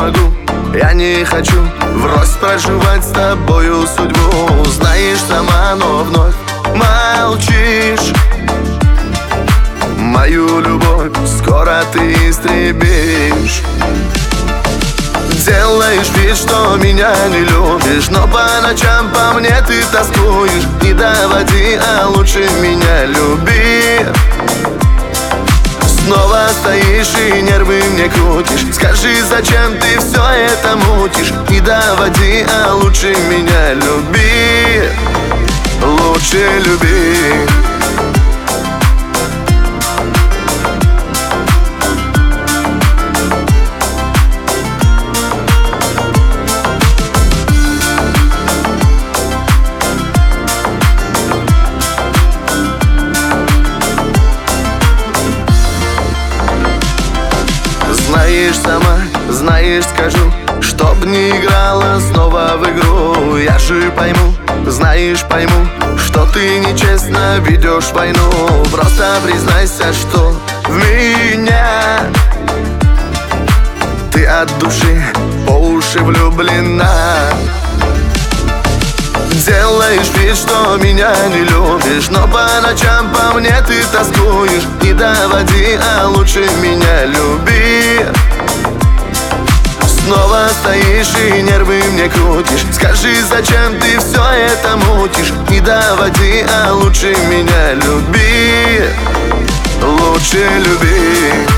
могу, я не хочу врозь проживать с тобою судьбу. Знаешь сама, но вновь молчишь. Мою любовь скоро ты истребишь. Делаешь вид, что меня не любишь, но по ночам по мне ты тоскуешь. Не доводи, а лучше меня люби. Снова стоишь и нервы мне крутишь. Скажи, зачем ты все это мутишь? Не доводи, а лучше меня люби. Лучше люби. Знаешь сама, знаешь, скажу, чтоб не играла снова в игру. Я же пойму, знаешь, пойму, что ты нечестно ведешь войну. Просто признайся, что в меня ты от души по уши влюблена. Делаешь вид, что меня не любишь, но по ночам по мне ты тоскуешь. Не доводи, а лучше меня люби. Снова стоишь и нервы мне крутишь. Скажи, зачем ты все это мутишь? Не доводи, а лучше меня люби. Лучше люби.